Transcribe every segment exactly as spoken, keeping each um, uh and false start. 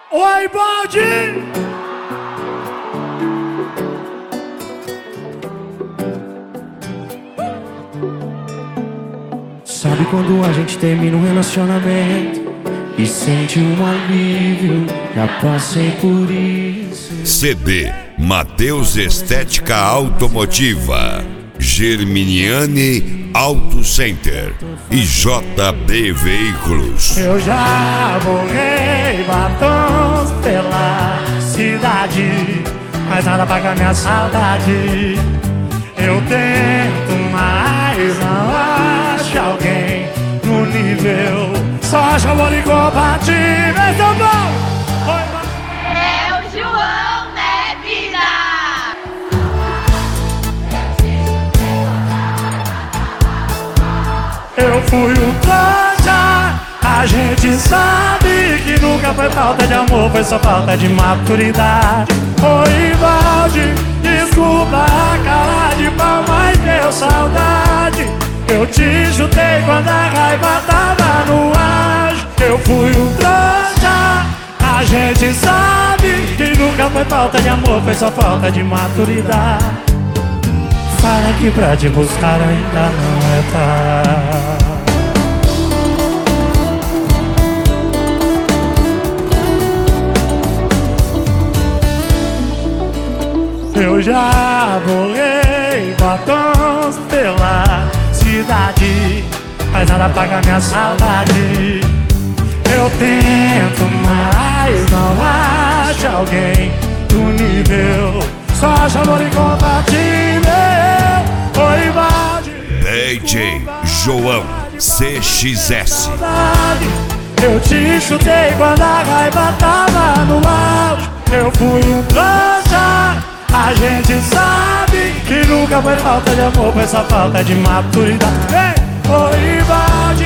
Oi, Baldi! Sabe quando a gente termina um relacionamento e sente um alívio? Já passei por isso. C D Mateus Estética Automotiva, Germiniani Auto Center e J B Veículos. Eu já borrei batons pela cidade, mas nada paga minha saudade. Eu tento, mas não acho alguém no nível. Só acho amor incompatível. Então bom! É o João, né, vida? Eu fui um trouxa. A gente sabe que nunca foi falta de amor, foi só falta de maturidade. Oi, Valde, desculpa a cara de pau, mas deu saudade. Eu te chutei quando a raiva tava no ar. Eu fui um trouxa. A gente sabe que nunca foi falta de amor, foi só falta de maturidade. Fala que pra te buscar ainda não é tarde. Eu já borrei batons pela cidade, mas nada paga minha saudade. Eu tento, mas não acho alguém do nível. Só acho amor incompatível. Oi, Valde. D J João C X S. Eu te chutei quando a raiva tava no auge. Eu fui um trouxa. A gente sabe que nunca foi falta de amor, foi só falta de maturidade. Ei, oi, Valde.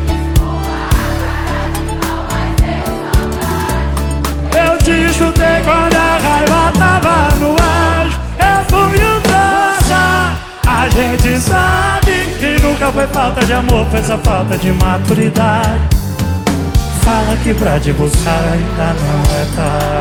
Eu te chutei quando a raiva tava no auge. Eu fui um trouxa. A gente sabe que nunca foi falta de amor, foi só falta de maturidade. Fala que pra te buscar ainda não é tarde.